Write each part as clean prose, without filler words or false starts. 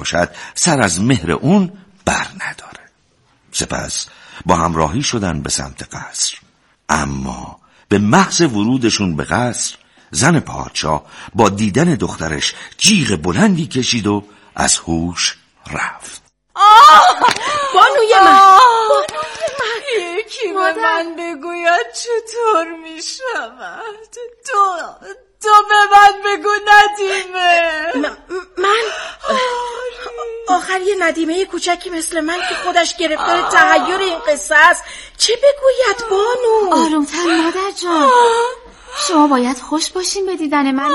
باشد سر از مهر اون بر نداره. سپس با همراهی شدن به سمت قصر. اما به محض ورودشون به قصر، زن پادشاه با دیدن دخترش جیغ بلندی کشید و از هوش رفت. بانوی من، یکی به من بگوید چطور می شود؟ تو به من بگو ندیمه. من آخر یه ندیمه کوچکی مثل من که خودش گرفتار تحیر این قصه است چه بگوید بانو؟ آرومتر مادر جان، شما باید خوش باشین به دیدن من.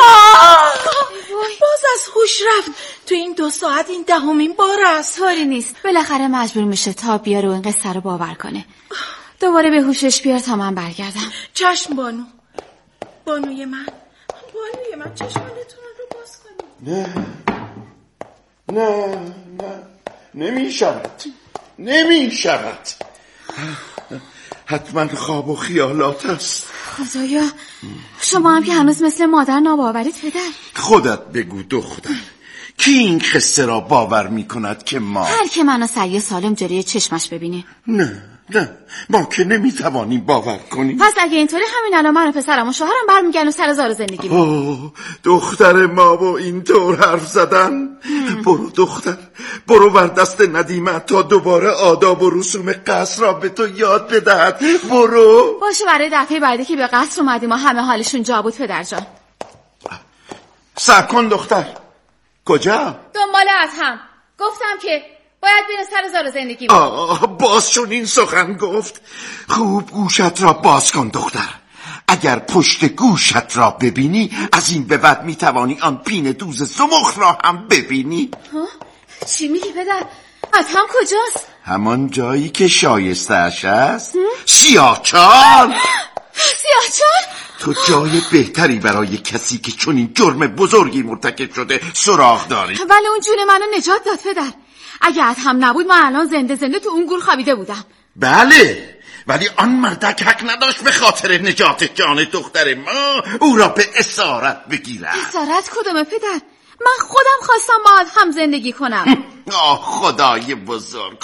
باز از هوش رفت. تو این 2 ساعت این 10مین بار است. طوری نیست، بالاخره مجبور میشه تا بیاره و این قصه رو باور کنه. دوباره به هوشش بیار تا من برگردم. چشم بانو. بانوی من چشمانتون رو باز کنید. نه نمی شود. حتما خواب و خیالات است. خدایا، شما هم که هنوز مثل مادر ناباورید پدر. خودت بگو دختر، کی این قصه را باور می کند که ما؟ هر که منو سعی سالم جلوی چشمش ببینه. نه ما که نمی توانیم باور کنیم. پس اگه اینطوری همین الان من و پسرم و شوهرم برمیگردن و سر زار زندگی اوه دختر ما با اینطور حرف زدن. برو دختر، برو بر دست ندیمه تا دوباره آداب و رسوم قصر را به تو یاد بدهد. برو. باشه، برای دفعه بعدی که به قصر اومدیم و همه حالشون جا بود پدر جان. صبر کن دختر. کجا؟ دنبال ادهم. گفتم که باید بین سر زار زندگی. باز شون این سخن گفت. خوب گوشت را باز کن دختر. اگر پشت گوشت را ببینی از این به بعد میتوانی آن پین دوز زمخ را هم ببینی. چی میگی پدر؟ ادهم کجاست؟ همان جایی که شایسته‌اش است. سیاهچال. تو جای بهتری برای کسی که چون این جرم بزرگی مرتکب شده سراغ داری. ولی اون جون منو نجات داد پدر. اگه ادهم نبود من الان زنده تو اون گور خوابیده بودم. بله، ولی آن مردک حق نداشت به خاطر نجات جان دختر ما او را به اسارت بگیرد. اسارت کدومه پدر؟ من خودم خواستم با ادهم زندگی کنم. خدای بزرگ.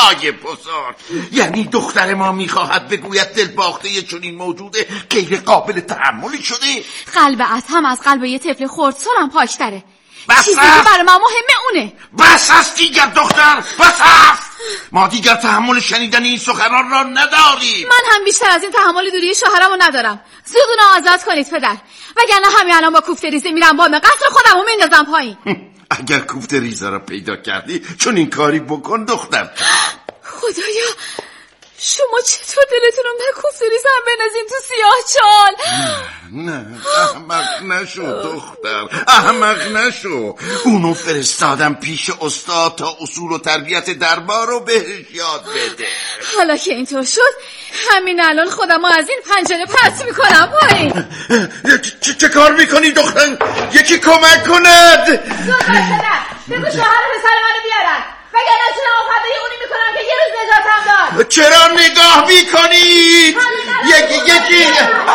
یعنی دختر ما میخواهد بگوید دلباخته چنین موجود غیر قابل تحملی شده؟ قلب ادهم از قلب یه طفل خردسرم پاکتره. بس چیزی که برای ما مهمه اونه. بس است دیگر دختر، بس است. ما دیگر تحمل شنیدن این سخنان را نداریم. من هم بیشتر از این تحمل دوری شوهرمو ندارم. زود اونو آزاد کنید پدر، وگرنه همین الان با کوفت ریزه میرم بام قصر خودمو میندازم پایین. اگر کوفت ریزه را پیدا کردی چون این کاری بکن دختر. خدایا، شما چطور دلتون رو به کوفت ریزه هم بنازین تو سیاهچال؟ نه احمق نشو دختر، احمق نشو. اونو فرستادم پیش استاد تا اصول و تربیت دربار رو بهش یاد بده. حالا که اینطور شد همین الان خودمو از این پنجره پرت میکنم پایین. چه کار میکنی دختر؟ یکی کمک کند. زود پدر، بگو شوهر پسر منو بیارن، وگرنه چرا آفرده اونی میکنم که یه روز نجاتم داد. چرا نگاه میکنید؟ یکی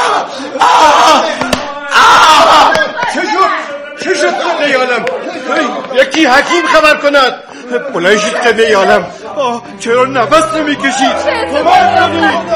چه شد قده یالم؟ یکی حکیم خبر کند. بلند شد قده یالم. چرا نفس نمیکشید؟ کمک کنید.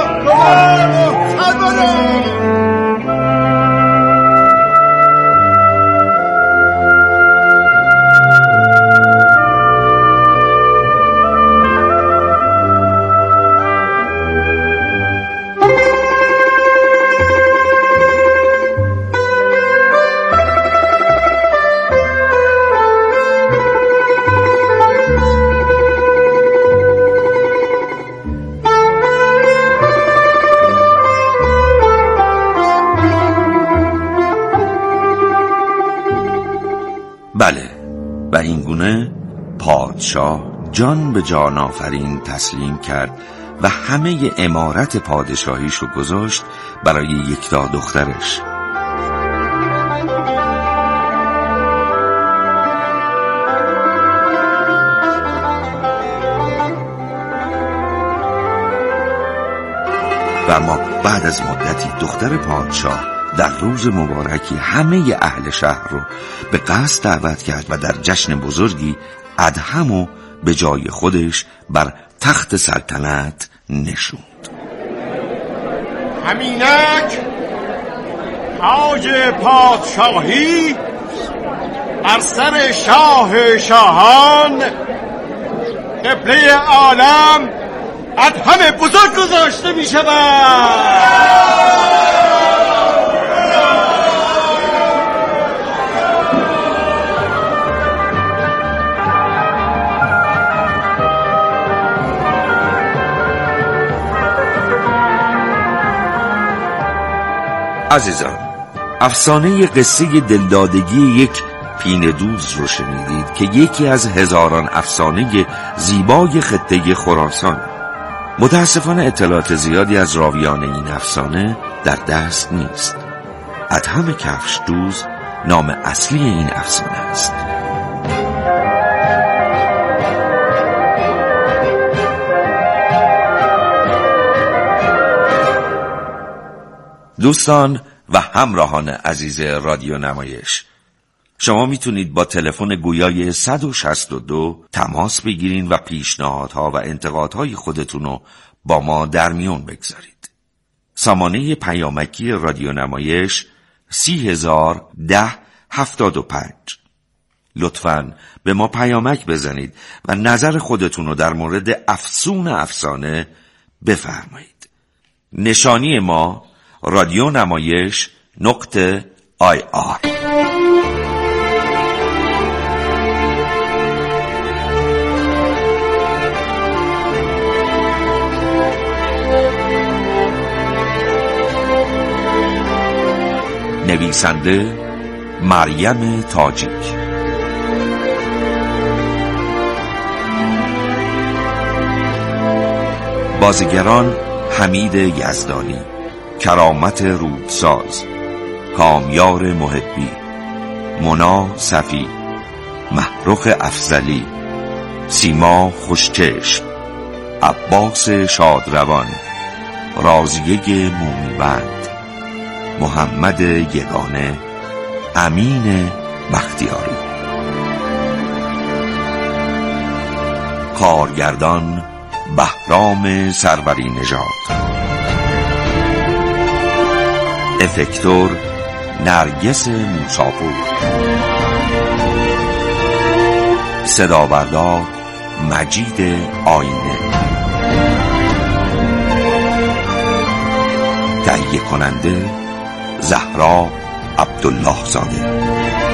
بله، و این گونه پادشاه جان به جان آفرین تسلیم کرد و همه امارت پادشاهیش رو گذاشت برای یکتا دخترش. و اما بعد از مدتی دختر پادشاه در روز مبارکی همه اهل شهر رو به قصر دعوت کرد و در جشن بزرگی ادهمو به جای خودش بر تخت سلطنت نشوند. همینک تاج پادشاهی بر سر شاه شاهان قبله عالم ادهم بزرگ گذاشته می شود. عزیزان، افسانه قصه دلدادگی یک پینه دوز رو شنیدید که یکی از هزاران افسانه زیبای خطه خراسان. متاسفانه اطلاعات زیادی از راویان این افسانه در دست نیست. ادهم کفش دوز نام اصلی این افسانه است. دوستان و همراهان عزیز رادیو نمایش، شما میتونید با تلفن گویای 162 تماس بگیرین و پیشنهادها و انتقادهای خودتون رو با ما در میون بگذارید. سامانه پیامکی رادیو نمایش 301075. لطفاً به ما پیامک بزنید و نظر خودتون رو در مورد افسون افسانه بفرمایید. نشانی ما رادیو نمایش .IR. نویسنده مریم تاجیک، بازیگران حمید یزدانی، کرامت رودساز، کامیار محبی، مونا صفی، محروق افضلی، سیما خوشچشم، عباس شادروان، راضیه مومیبند، محمد یگانه، امین بختیاری. کارگردان بهرام سروری نژاد، افکتور نرگس موساپور، صدابردار مجید آینه، تهیه کننده زهرا عبدالله زاده.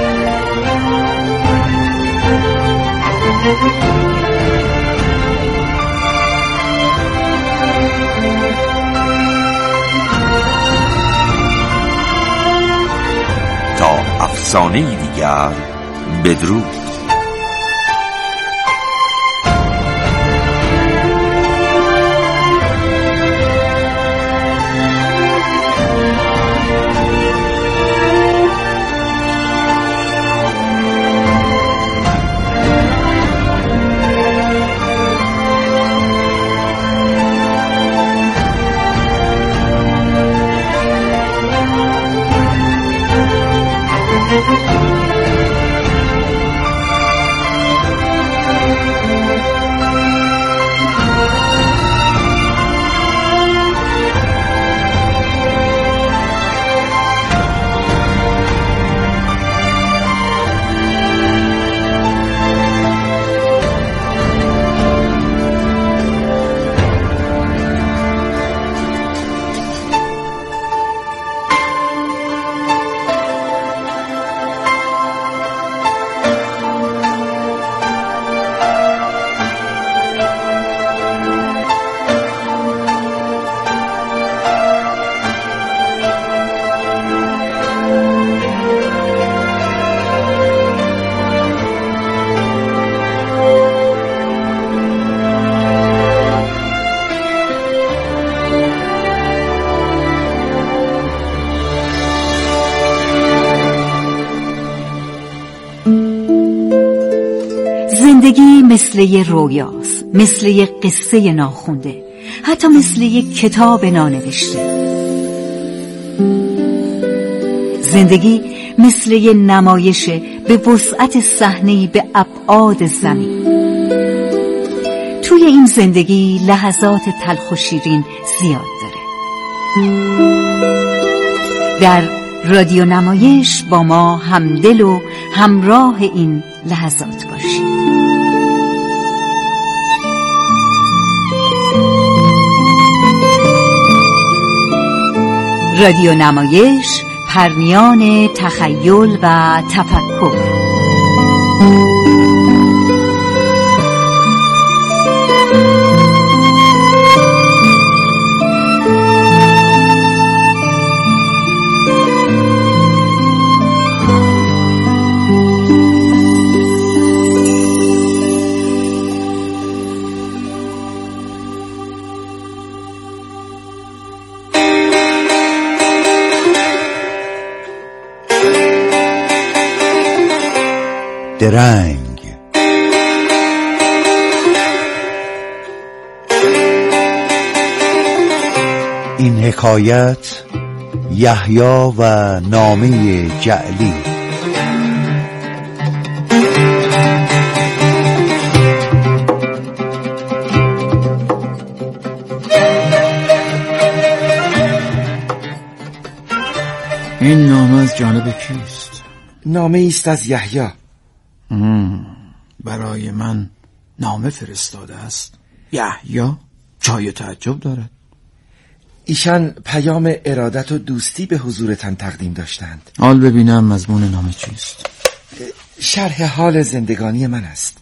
تا افسانه دیگر، بدرود. زندگی مثل یه رویاست، مثل یه قصه ناخونده، حتی مثل یه کتاب نانوشته. زندگی مثل یه نمایش به وسعت صحنه‌ای به ابعاد زمین. توی این زندگی لحظات تلخ و شیرین زیاد داره. در رادیو نمایش با ما همدل و همراه این لحظات باشید. رادیو نمایش، پرنیان تخیل و تفکر. درنگ. این حکایت یحیی و نامه جعلی. این نامه از جانب کیست؟ نامه ایست از یحیی. برای من نامه فرستاده است. یحیی جای تعجب دارد. ایشان پیام ارادت و دوستی به حضورتان تقدیم داشتند. حال ببینم مضمون نامه چیست. شرح حال زندگانی من است.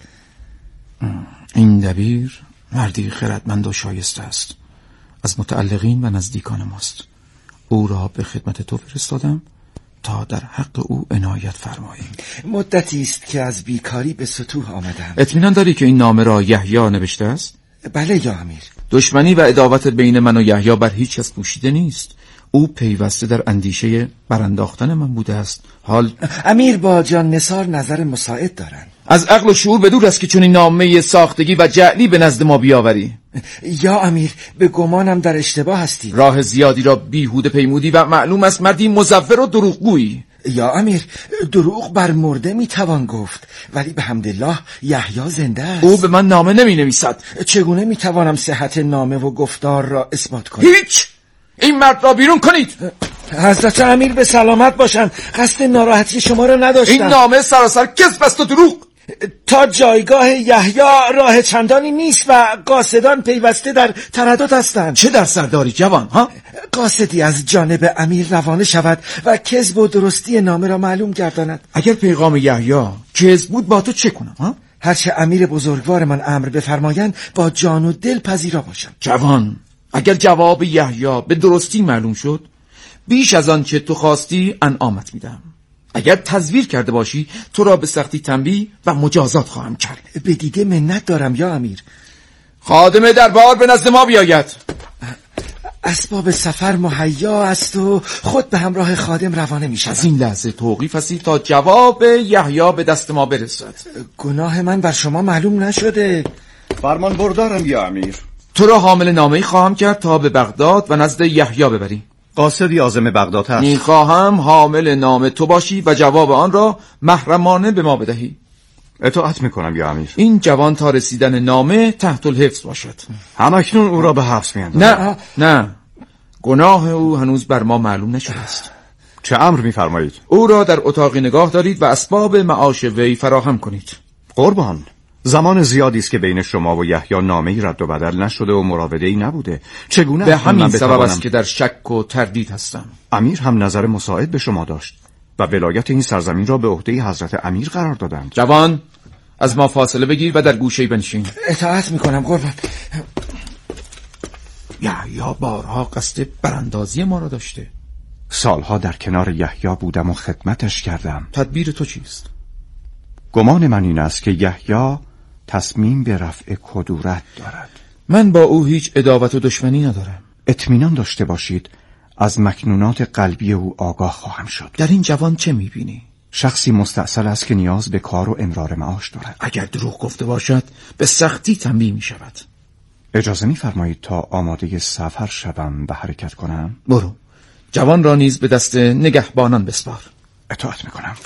این دبیر مردی خردمند و شایسته است، از متعلقین و نزدیکان ماست. او را به خدمت تو فرستادم تا در حق او عنایت فرمایی. مدتی است که از بیکاری به سطوح آمدم. اطمینان داری که این نامه را یحیی نوشته است؟ بله یا امیر. دشمنی و عداوت بین من و یحیی بر هیچ کس پوشیده نیست. او پیوسته در اندیشه برانداختن من بوده است. حال امیر با جان نثار نظر مساعد دارند. از عقل و شعور بدور است که چون این نامه ساختگی و جعلی به نزد ما بیاوری. یا امیر، به گمانم در اشتباه هستی. راه زیادی را بیهوده پیمودی و معلوم است مردی مزور و دروغگویی. یا امیر، دروغ بر مرده میتوان گفت، ولی به حمدالله یحیی زنده است. او به من نامه نمی نویسد. چگونه میتوانم صحت نامه و گفتار را اثبات کنم؟ هیچ. این مرد را بیرون کنید. حضرت امیر به سلامت باشند. قصد ناراحتی شما را نداشتم. این نامه سراسر کذب است و دروغ. تا جایگاه یحیی راه چندانی نیست و قاصدان پیوسته در تردد هستند. چه در سرداری جوان ها؟ قاصدی از جانب امیر روانه شود و کذب و درستی نامه را معلوم گرداند. اگر پیغام یحیی کذب بود با تو چه کنم ها؟ هرچه امیر بزرگوار من امر بفرمایند با جان و دل پذیرا باشم. جوان، اگر جواب یحیی به درستی معلوم شد، بیش از آن چه تو خواستی انعامت میدم. اگر تزویر کرده باشی تو را به سختی تنبیه و مجازات خواهم کرد. به دیده منت دارم یا امیر. خادم دربار به نزد ما بیاید. اسباب سفر مهیا است و خود به همراه خادم روانه می شود. از این لحظه توقیف هستی تا جواب یحیی به دست ما برسد. گناه من بر شما معلوم نشده. فرمان بردارم یا امیر. تو را حامل نامه‌ای خواهم کرد تا به بغداد و نزد یحیی ببری. قاصدی عازم بغداد هست. می‌خواهم حامل نامه تو باشی و جواب آن را محرمانه به ما بدهی. اطاعت میکنم یا امیر. این جوان تا رسیدن نامه تحت الحفظ باشد. همکنون او را به حبس می‌اندازم. نه، گناه او هنوز بر ما معلوم نشده است. چه امر می‌فرمایید؟ او را در اتاقی نگاه دارید و اسباب معاش وی فراهم کنید. قربان، زمان زیادی است که بین شما و یحیی نامه‌ای رد و بدل نشده و مراوده‌ای نبوده. چگونه به همین سبب است که در شک و تردید هستم. امیر هم نظر مساعد به شما داشت و ولایت این سرزمین را به عهده حضرت امیر قرار دادند. جوان، از ما فاصله بگیر و در گوشه‌ای بنشین. اطاعت میکنم قربان. یحیی بارها قصد براندازی ما را داشته. سالها در کنار یحیی بودم و خدمتش کردم. تدبیر تو چیست؟ گمان من این است که یحیی تصمیم به رفع کدورت دارد. من با او هیچ عداوت و دشمنی ندارم. اطمینان داشته باشید از مکنونات قلبی او آگاه خواهم شد. در این جوان چه میبینی؟ شخصی مستأصل است که نیاز به کار و امرار معاش دارد. اگر دروغ گفته باشد به سختی تنبیه می شود. اجازه می‌فرمایید تا آماده سفر شوم و حرکت کنم؟ برو. جوان را نیز به دست نگهبانان بسپار. اطاعت میکنم.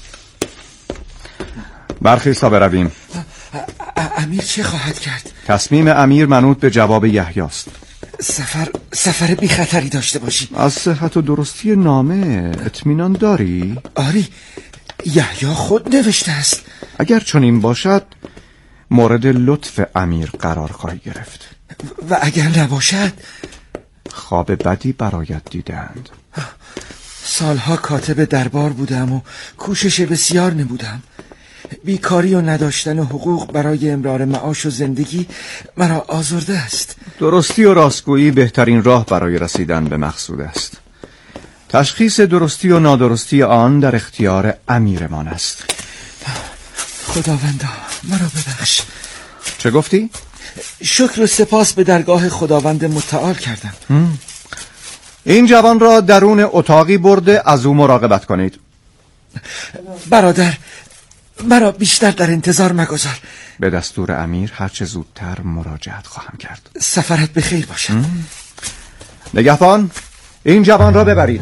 برخیز تا برویم. امیر چه خواهد کرد؟ تصمیم امیر منوط به جواب یحیی است. سفر بی خطری داشته باشی. از صحت و درستی نامه اطمینان داری؟ آری، یحیی خود نوشته است. اگر چنین باشد مورد لطف امیر قرار خواهی گرفت. و اگر نباشد؟ خواب بدی برایت دیدند. سالها کاتب دربار بودم و کوشش بسیار نمودم. بیکاری و نداشتن حقوق برای امرار معاش و زندگی مرا آزرده است. درستی و راستگویی بهترین راه برای رسیدن به مقصود است. تشخیص درستی و نادرستی آن در اختیار امیرمان است. خداوندا مرا ببخش. چه گفتی؟ شکر و سپاس به درگاه خداوند متعال کردم. این جوان را درون اتاقی برده از او مراقبت کنید. برادر، مرا بیشتر در انتظار مگذار. به دستور امیر هرچه زودتر مراجعت خواهم کرد. سفرت به خیر باشد. نگهبان، این جوان را ببرید.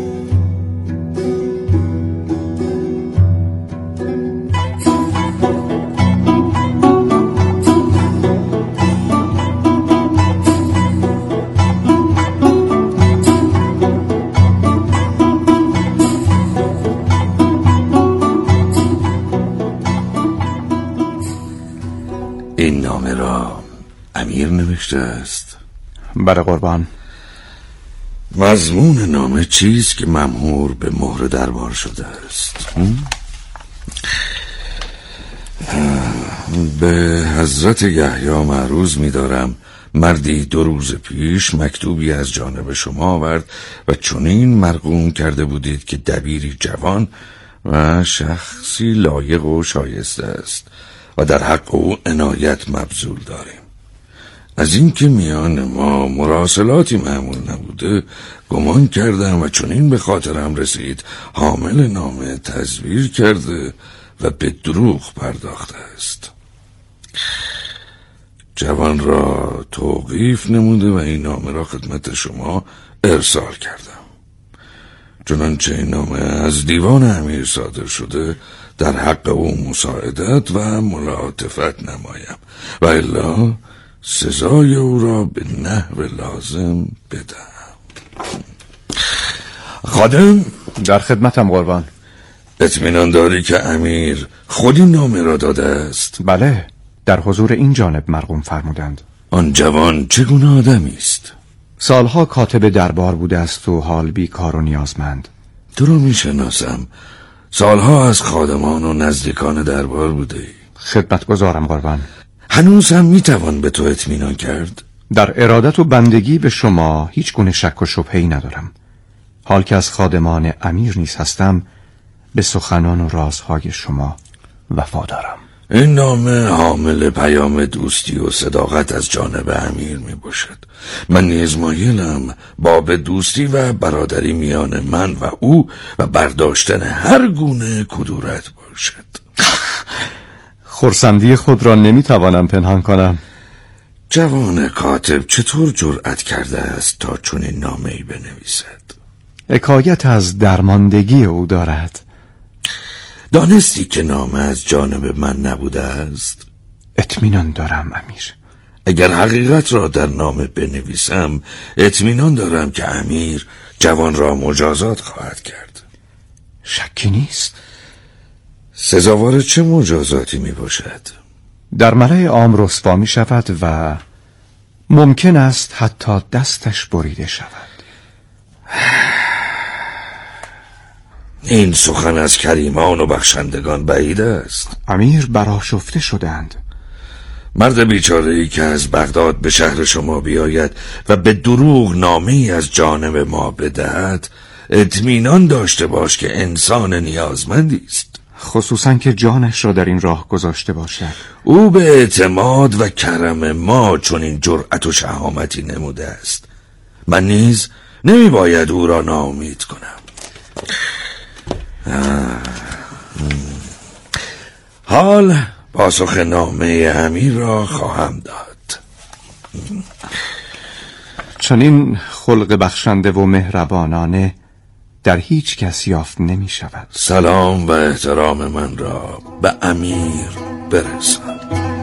این نامه را امیر نوشته است؟ بله قربان. مضمون نامه چیست که ممهور به مهر دربار شده است؟ به حضرت یحیی معروض می‌دارم مردی 2 روز پیش مکتوبی از جانب شما آورد و چنین مرقوم کرده بودید که دبیری جوان و شخصی لایق و شایسته است و در حق او عنایت مبذول داریم. از اینکه میان ما مراسلاتی معمول نبوده گمان کردم و چنین به خاطرم رسید حامل نامه تزویر کرده و به دروغ پرداخته است. جوان را توقیف نموده و این نامه را خدمت شما ارسال کردم. چنانچه این نامه از دیوان امیر صادر شده در حق او مساعدت و ملاطفت نمایم و الا سزای او را به نحو لازم بدهم. خادم، در خدمتم قربان. اطمینان داری که امیر خود این نامه را داده است؟ بله، در حضور این جانب مرقوم فرمودند. آن جوان چگونه آدمی است؟ سالها کاتب دربار بوده است و حال بیکار و نیازمند. تو را میشناسم. سالها از خادمان و نزدیکان دربار بوده ای. خدمتگزارم قربان. هنوز هم میتوان به تو اطمینان کرد؟ در ارادت و بندگی به شما هیچ گونه شک و شبهه‌ای ندارم. حال که از خادمان امیر نیز هستم به سخنان و رازهای شما وفادارم. این نامه حامل پیام دوستی و صداقت از جانب امیر می باشد. من نیز مایلم باب دوستی و برادری میان من و او و برداشتن هر گونه کدورت باشد. خرسندی خود را نمیتوانم پنهان کنم. جوان کاتب چطور جرأت کرده است تا چنین نامه‌ای بنویسد؟ حکایت از درماندگی او دارد. دانستی که نامه از جانب من نبوده است؟ اطمینان دارم امیر. اگر حقیقت را در نامه بنویسم اطمینان دارم که امیر جوان را مجازات خواهد کرد. شکی نیست. سزاوار چه مجازاتی می باشد؟ در ملأ عام رسوا می شود و ممکن است حتی دستش بریده شود. این سخن از کریمان و بخشندگان بعید است. امیر برآشفته شدند. مرد بیچاره‌ای که از بغداد به شهر شما بیاید و به دروغ نامه‌ای از جانب ما بدهد اطمینان داشته باش که انسان نیازمندی است، خصوصا که جانش را در این راه گذاشته باشد. او به اعتماد و کرم ما چون این جرأت و شهامتی نموده است. من نیز نمی باید او را ناامید کنم. حال پاسخ نامه امیر را خواهم داد. چنین خلق بخشنده و مهربانانه در هیچ کس یافت نمی شود. سلام و احترام من را به امیر برسان.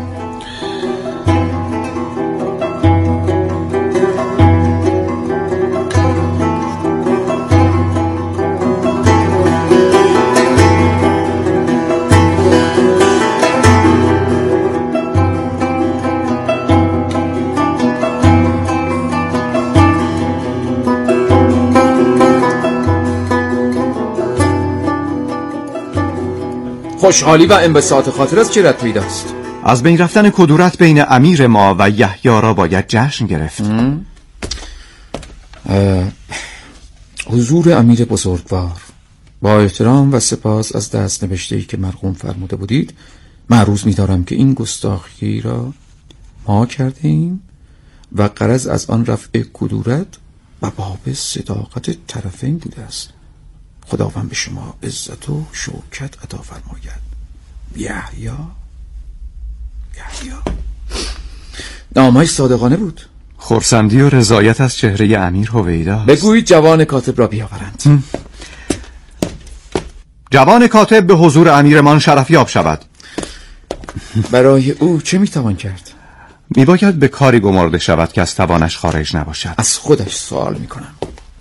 خوشحالی و انبساط خاطر از چه رد پیداست؟ از بین رفتن کدورت بین امیر ما و یحیی را باید جشن گرفت. حضور امیر بزرگوار، با احترام و سپاس از دست نوشته‌ای که مرحوم فرموده بودید، معروض می‌دارم که این گستاخی را ما کرده ایم و غرض از آن رفع کدورت و باب صداقت طرفین بوده است. خداوند به شما عزت و شوکت عطا فرماید. یحیی نامه‌اش صادقانه بود. خرسندی و رضایت از چهره امیر هویدا. بگویید جوان کاتب را بیاورند. جوان کاتب به حضور امیرمان شرفیاب شود. برای او چه میتوان کرد؟ میباید به کاری گمارده شود که از توانش خارج نباشد. از خودش سوال میکنم.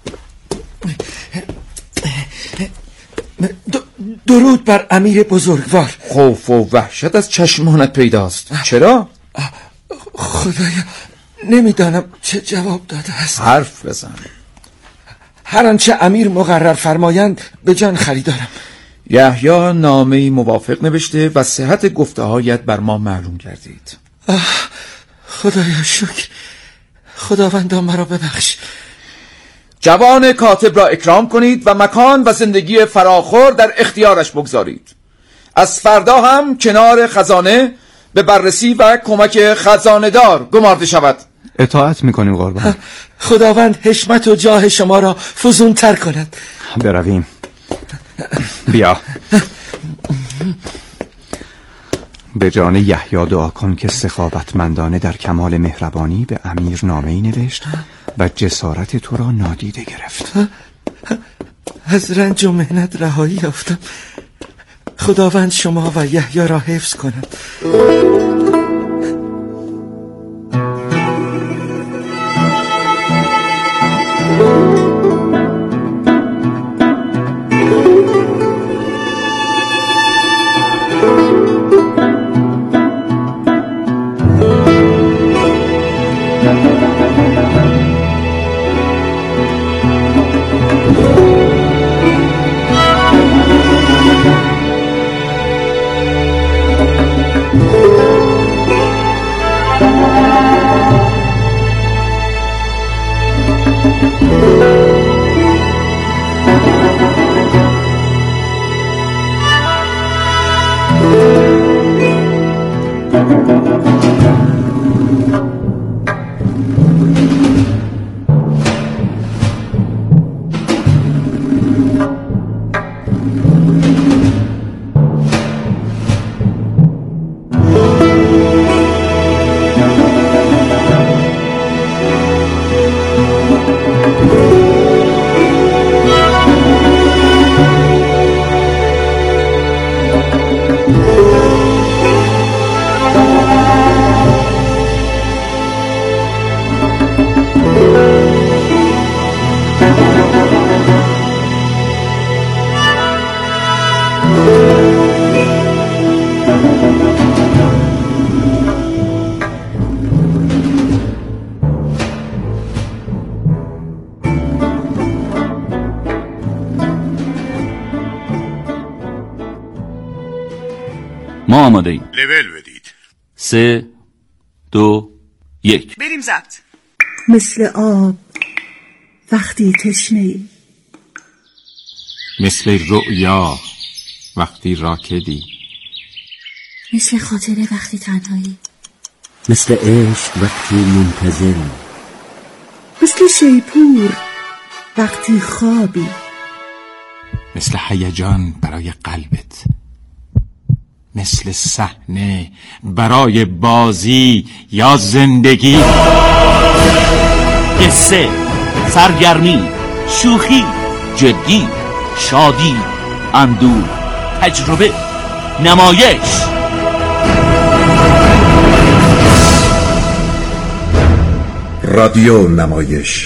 درود بر امیر بزرگوار. خوف و وحشت از چشمانت پیداست. چرا؟ خدایا نمیدانم چه جواب داده است. حرف بزن. هر آنچه امیر مقرر فرمایند به جان خریدارم. یحیی نامه‌ای موافق نوشته و صحت گفته‌هایت بر ما معلوم گردید. خدایا شکر. خداوندا مرا ببخش. جوان کاتب را اکرام کنید و مکان و زندگی فراخور در اختیارش بگذارید. از فردا هم کنار خزانه به بررسی و کمک خزانه‌دار گمارده شود. اطاعت میکنیم قربان. خداوند حشمت و جاه شما را فزون تر کند. برویم. بیا. به جان یحیی دعا کن که سخاوتمندانه در کمال مهربانی به امیر نامه‌ای نوشت و جسارت تو را نادیده گرفت. از رنج و مهنت رهایی یافتم. خداوند شما و یحیی را حفظ کند. ما آماده ایم. لول بدید. 3 2 1 بریم ضبط. مثل آب وقتی تشنه‌ای، مثل رؤیا وقتی راکدی، مثل خاطره وقتی تنهایی، مثل عشق وقتی منتظری، مثل شیپور وقتی خوابی، مثل هیجان برای قلبت، مثل صحنه برای بازی یا زندگی. قصه، سرگرمی، شوخی، جدی، شادی، اندوه، تجربه، نمایش. رادیو نمایش.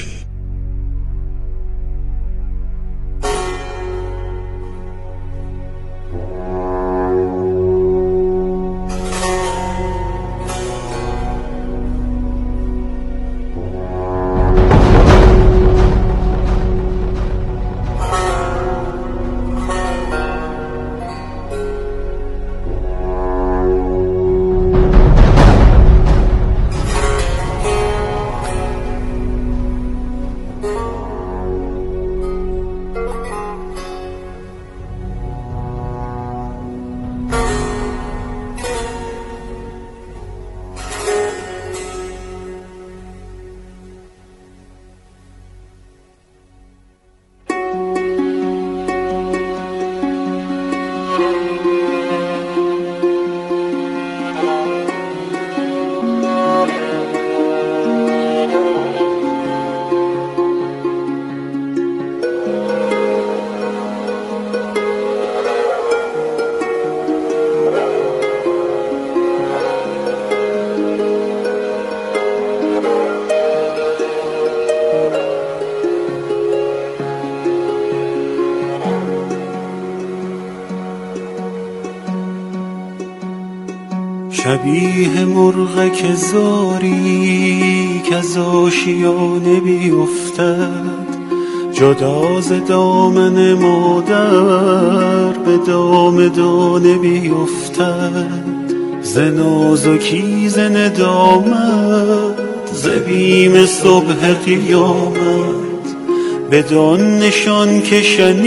شبیه مرغ که زاری که از آشیانه بیفتد، جدا ز دامن مادر به دام دانه بیفتد. ز نازکی ز ندامت ز بیم صبح قیامت، بدان نشان که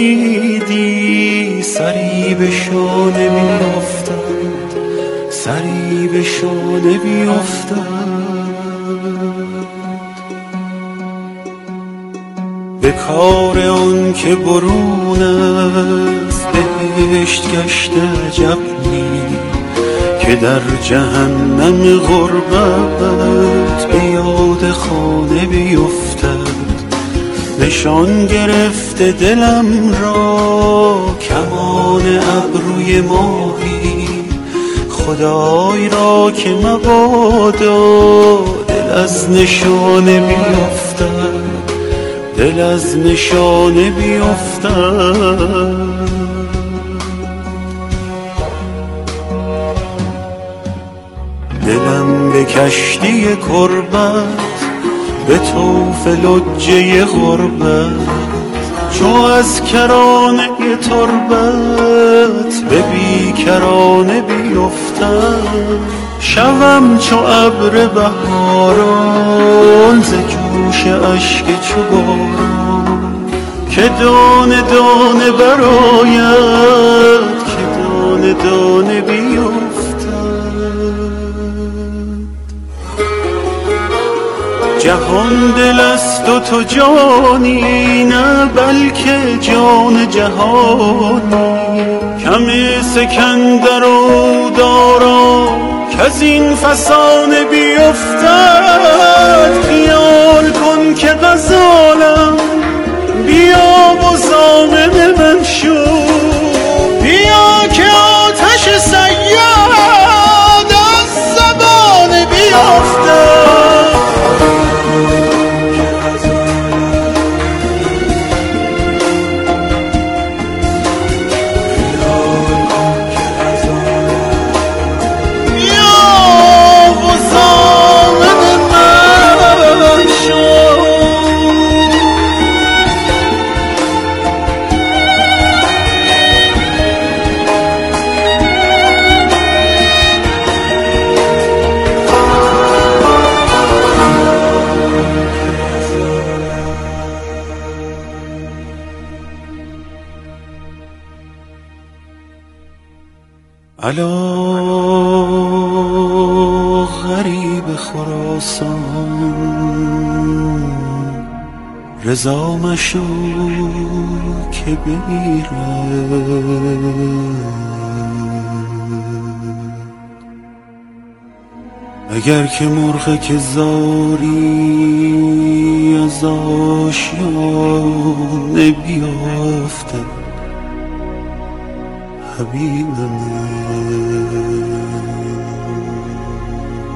شنیدی سری به شانه بیفتد، سری به شانه بیفتد. به کار آن که برون است بهشت گشته عجب نی، که در جهنم غربت به یاد خانه بیفتد. نشان گرفته دلم را کمان ابروی ماهی، خدای را که مبادا دل از نشانه بیفتد، دل از نشانه بیفتد. دلم به کشتی کربت به طوف لجه غربت، چو از کرانه تربت به بیکرانه بیفتد. شوم چو ابر بهاران ز جوش اشک چو باران، که دانه دانه برآید، که دانه دانه بیفتد. جهان دل است و تو جانی، نه بلکه جان جهانی. کم سکندر و دارا کز این فسانه بیفتد. خیال کن که غزالم بیا و ضامن من شو، بیا که آتش صیاد از زبان بیفتد. الا غریب خراسان، رضا مشو که بیرد. اگر که مرغ که زاری از آشیانه بیافتم حبیبم